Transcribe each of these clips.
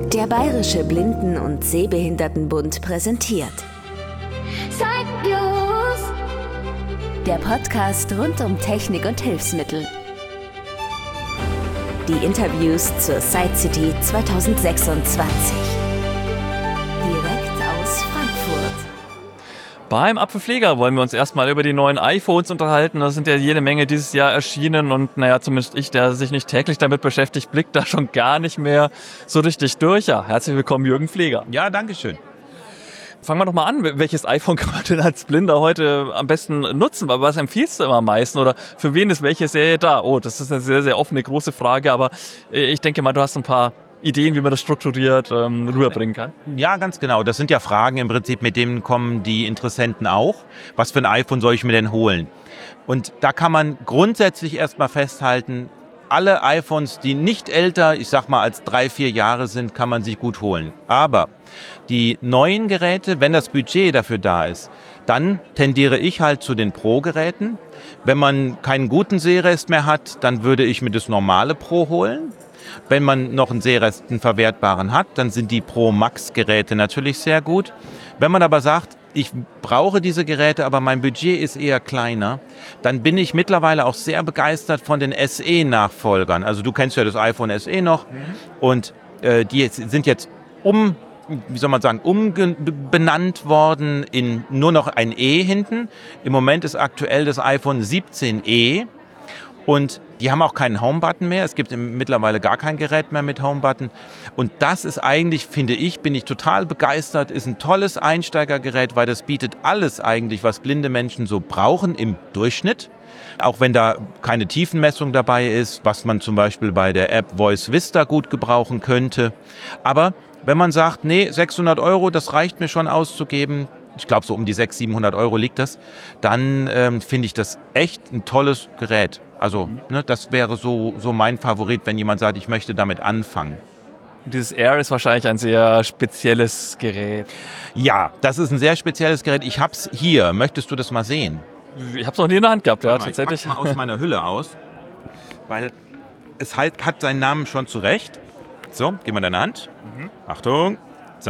Der Bayerische Blinden- und Sehbehindertenbund präsentiert Zeitnews, der Podcast rund um Technik und Hilfsmittel. Die Interviews zur Sight City 2026. Direkt aus Frankfurt. Beim Apfelpfleger wollen wir uns erstmal über die neuen iPhones unterhalten. Da sind ja jede Menge dieses Jahr erschienen und zumindest ich, der sich nicht täglich damit beschäftigt, blickt da schon gar nicht mehr so richtig durch. Ja, herzlich willkommen, Jürgen Pfleger. Ja, danke schön. Fangen wir doch mal an. Welches iPhone kann man denn als Blinder heute am besten nutzen? Was empfiehlst du immer am meisten? Oder für wen ist welche Serie da? Oh, das ist eine sehr, sehr offene, große Frage. Aber ich denke mal, du hast ein paar Ideen, wie man das strukturiert rüberbringen kann. Ja, ganz genau. Das sind ja Fragen im Prinzip, mit denen kommen die Interessenten auch. Was für ein iPhone soll ich mir denn holen? Und da kann man grundsätzlich erstmal festhalten, alle iPhones, die nicht älter, ich sag mal als 3-4 Jahre sind, kann man sich gut holen. Aber die neuen Geräte, wenn das Budget dafür da ist, dann tendiere ich halt zu den Pro-Geräten. Wenn man keinen guten Sehrest mehr hat, dann würde ich mir das normale Pro holen. Wenn man noch einen Sehrest, einen verwertbaren hat, dann sind die Pro Max Geräte natürlich sehr gut. Wenn man aber sagt, ich brauche diese Geräte, aber mein Budget ist eher kleiner, dann bin ich mittlerweile auch sehr begeistert von den SE-Nachfolgern. Also du kennst ja das iPhone SE noch und die sind jetzt umbenannt worden in nur noch ein E hinten. Im Moment ist aktuell das iPhone 17e. Und die haben auch keinen Home-Button mehr. Es gibt mittlerweile gar kein Gerät mehr mit Home-Button. Und das ist eigentlich, finde ich, bin ich total begeistert, ist ein tolles Einsteigergerät, weil das bietet alles eigentlich, was blinde Menschen so brauchen im Durchschnitt. Auch wenn da keine Tiefenmessung dabei ist, was man zum Beispiel bei der App Voice Vista gut gebrauchen könnte. Aber wenn man sagt, nee, 600 €, das reicht mir schon auszugeben, ich glaube so um die 600-700 € liegt das, dann finde ich das echt ein tolles Gerät. Also das wäre so mein Favorit, wenn jemand sagt, ich möchte damit anfangen. Dieses Air ist wahrscheinlich ein sehr spezielles Gerät. Ja, das ist ein sehr spezielles Gerät. Ich habe es hier. Möchtest du das mal sehen? Ich habe es noch nie in der Hand gehabt, ja, tatsächlich. Ich pack's mal aus meiner Hülle aus, weil es halt hat seinen Namen schon zurecht. So, gib mal deine Hand. Achtung. So.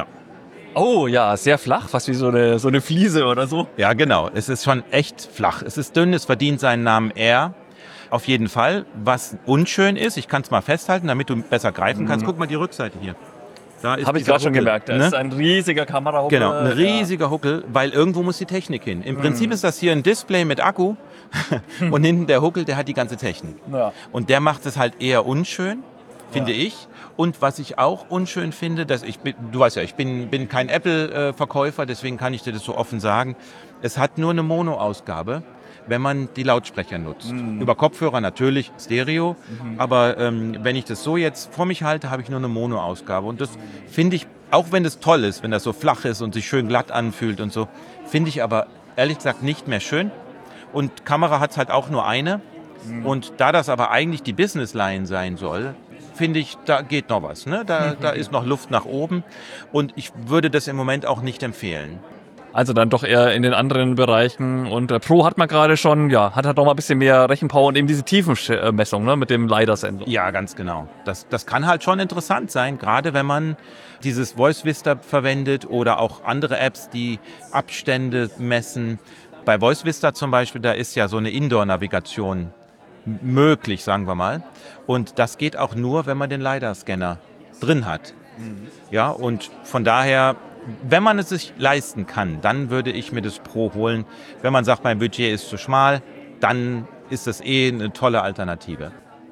Oh ja, sehr flach, fast wie so eine Fliese oder so. Ja, genau. Es ist schon echt flach. Es ist dünn, es verdient seinen Namen Air. Auf jeden Fall. Was unschön ist, ich kann es mal festhalten, damit du besser greifen kannst. Guck mal die Rückseite hier. Habe ich gerade schon gemerkt. Das ist ein riesiger Kamerahuckel. Genau, ein riesiger Huckel, weil irgendwo muss die Technik hin. Im Prinzip ist das hier ein Display mit Akku und hinten der Huckel, der hat die ganze Technik. Ja. Und der macht es halt eher unschön, finde ich. Und was ich auch unschön finde, du weißt ja, ich bin kein Apple-Verkäufer, deswegen kann ich dir das so offen sagen. Es hat nur eine Mono-Ausgabe, wenn man die Lautsprecher nutzt. Über Kopfhörer natürlich, Stereo, aber wenn ich das so jetzt vor mich halte, habe ich nur eine Mono-Ausgabe. Und das finde ich, auch wenn das toll ist, wenn das so flach ist und sich schön glatt anfühlt und so, finde ich aber ehrlich gesagt nicht mehr schön. Und Kamera hat es halt auch nur eine. Und da das aber eigentlich die Business-Line sein soll, finde ich, da geht noch was. Ne? Da ist noch Luft nach oben. Und ich würde das im Moment auch nicht empfehlen. Also dann doch eher in den anderen Bereichen. Und Pro hat man gerade schon, hat halt noch mal ein bisschen mehr Rechenpower und eben diese Tiefenmessung mit dem LiDAR-Sensor. Ja, ganz genau. Das kann halt schon interessant sein, gerade wenn man dieses Voice Vista verwendet oder auch andere Apps, die Abstände messen. Bei Voice Vista zum Beispiel, da ist ja so eine Indoor-Navigation möglich, sagen wir mal. Und das geht auch nur, wenn man den LiDAR-Scanner drin hat. Ja, und von daher, wenn man es sich leisten kann, dann würde ich mir das Pro holen. Wenn man sagt, mein Budget ist zu schmal, dann ist das eine tolle Alternative.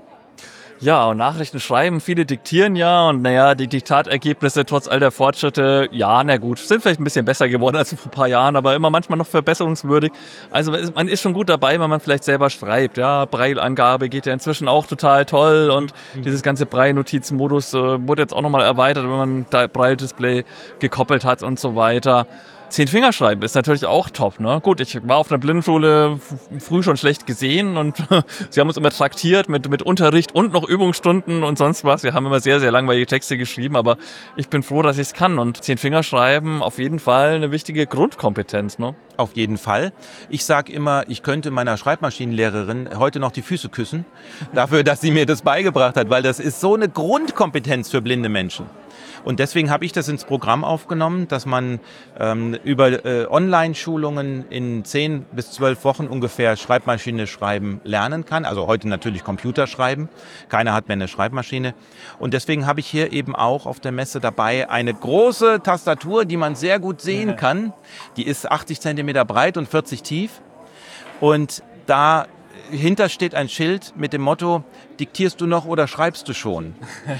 Ja, und Nachrichten schreiben, viele diktieren und die Diktatergebnisse trotz all der Fortschritte, sind vielleicht ein bisschen besser geworden als vor ein paar Jahren, aber immer manchmal noch verbesserungswürdig. Also man ist schon gut dabei, wenn man vielleicht selber schreibt. Ja, Braille-Angabe geht ja inzwischen auch total toll und dieses ganze Braille-Notizen-Modus wurde jetzt auch nochmal erweitert, wenn man da Braille-Display gekoppelt hat und so weiter. 10-Fingerschreiben ist natürlich auch top, ne? Gut, ich war auf einer Blindenschule früh schon schlecht gesehen und sie haben uns immer traktiert mit Unterricht und noch Übungsstunden und sonst was. Wir haben immer sehr, sehr langweilige Texte geschrieben, aber ich bin froh, dass ich es kann und 10-Fingerschreiben auf jeden Fall eine wichtige Grundkompetenz, ne? Auf jeden Fall. Ich sage immer, ich könnte meiner Schreibmaschinenlehrerin heute noch die Füße küssen, dafür, dass sie mir das beigebracht hat, weil das ist so eine Grundkompetenz für blinde Menschen. Und deswegen habe ich das ins Programm aufgenommen, dass man über Online-Schulungen in 10 bis 12 Wochen ungefähr Schreibmaschine schreiben lernen kann. Also heute natürlich Computer schreiben. Keiner hat mehr eine Schreibmaschine. Und deswegen habe ich hier eben auch auf der Messe dabei eine große Tastatur, die man sehr gut sehen kann. Die ist 80 Zentimeter breit und 40 tief. Und dahinter steht ein Schild mit dem Motto, diktierst du noch oder schreibst du schon?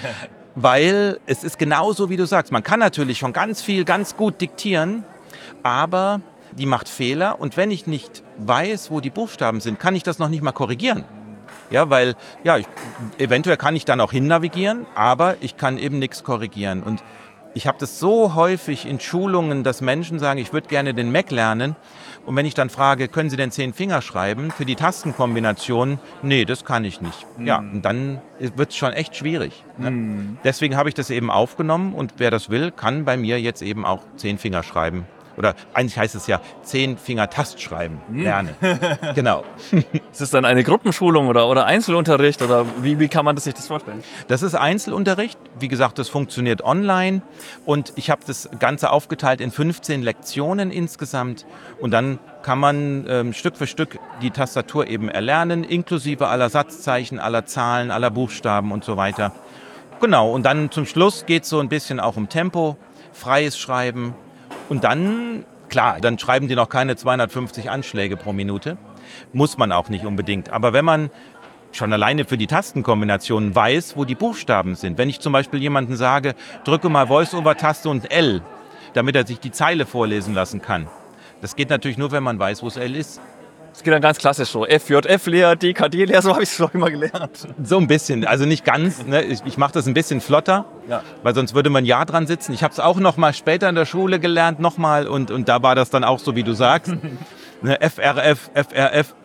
Weil es ist genauso, wie du sagst. Man kann natürlich schon ganz viel, ganz gut diktieren, aber die macht Fehler. Und wenn ich nicht weiß, wo die Buchstaben sind, kann ich das noch nicht mal korrigieren. Ja, weil, eventuell kann ich dann auch hin navigieren, aber ich kann eben nichts korrigieren. Und ich habe das so häufig in Schulungen, dass Menschen sagen, ich würde gerne den Mac lernen. Und wenn ich dann frage, können Sie denn 10 Finger schreiben für die Tastenkombination? Nee, das kann ich nicht. Ja, und dann wird es schon echt schwierig. Ne? Deswegen habe ich das eben aufgenommen und wer das will, kann bei mir jetzt eben auch 10 Finger schreiben. Oder eigentlich heißt es ja 10 Finger Tastschreiben lernen. Genau. Ist es dann eine Gruppenschulung oder Einzelunterricht oder wie kann man sich das vorstellen? Das ist Einzelunterricht. Wie gesagt, das funktioniert online und ich habe das Ganze aufgeteilt in 15 Lektionen insgesamt und dann kann man Stück für Stück die Tastatur eben erlernen, inklusive aller Satzzeichen, aller Zahlen, aller Buchstaben und so weiter. Genau, und dann zum Schluss geht es so ein bisschen auch um Tempo, freies Schreiben. Und dann, klar, dann schreiben die noch keine 250 Anschläge pro Minute. Muss man auch nicht unbedingt. Aber wenn man schon alleine für die Tastenkombinationen weiß, wo die Buchstaben sind. Wenn ich zum Beispiel jemandem sage, drücke mal Voice-Over-Taste und L, damit er sich die Zeile vorlesen lassen kann. Das geht natürlich nur, wenn man weiß, wo das L ist. Es geht dann ganz klassisch so. FJF leer, DKD leer, so habe ich es schon immer gelernt. So ein bisschen, also nicht ganz. Ne? Ich mache das ein bisschen flotter, weil sonst würde man ein Jahr dran sitzen. Ich habe es auch noch mal später in der Schule gelernt, nochmal. Und da war das dann auch so, wie du sagst. Ne? FRF, FRF.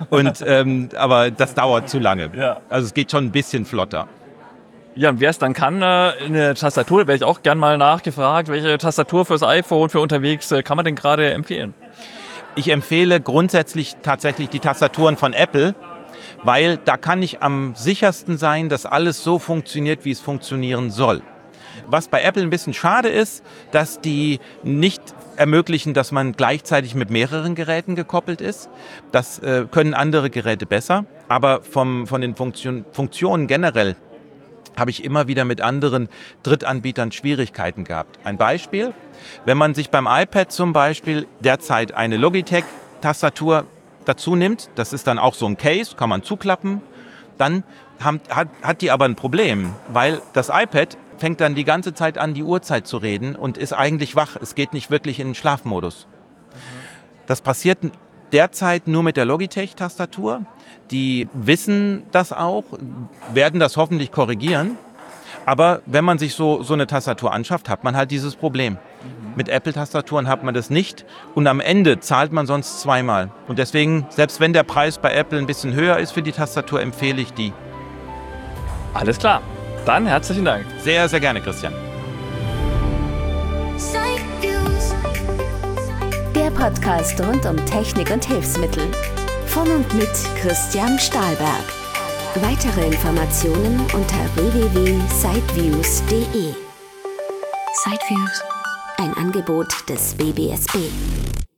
Aber das dauert zu lange. Ja. Also es geht schon ein bisschen flotter. Ja, und wer es dann kann, eine Tastatur, werde ich auch gern mal nachgefragt. Welche Tastatur fürs iPhone, für unterwegs, kann man denn gerade empfehlen? Ich empfehle grundsätzlich tatsächlich die Tastaturen von Apple, weil da kann ich am sichersten sein, dass alles so funktioniert, wie es funktionieren soll. Was bei Apple ein bisschen schade ist, dass die nicht ermöglichen, dass man gleichzeitig mit mehreren Geräten gekoppelt ist. Das können andere Geräte besser, aber von den Funktionen generell habe ich immer wieder mit anderen Drittanbietern Schwierigkeiten gehabt. Ein Beispiel, wenn man sich beim iPad zum Beispiel derzeit eine Logitech-Tastatur dazu nimmt, das ist dann auch so ein Case, kann man zuklappen, dann hat die aber ein Problem, weil das iPad fängt dann die ganze Zeit an, die Uhrzeit zu reden und ist eigentlich wach. Es geht nicht wirklich in den Schlafmodus. Das passiert derzeit nur mit der Logitech-Tastatur. Die wissen das auch, werden das hoffentlich korrigieren. Aber wenn man sich so eine Tastatur anschafft, hat man halt dieses Problem. Mit Apple-Tastaturen hat man das nicht und am Ende zahlt man sonst zweimal. Und deswegen, selbst wenn der Preis bei Apple ein bisschen höher ist für die Tastatur, empfehle ich die. Alles klar. Dann herzlichen Dank. Sehr, sehr gerne, Christian. Der Podcast rund um Technik und Hilfsmittel. Von und mit Christian Stahlberg. Weitere Informationen unter www.siteviews.de. Siteviews, ein Angebot des WBSB.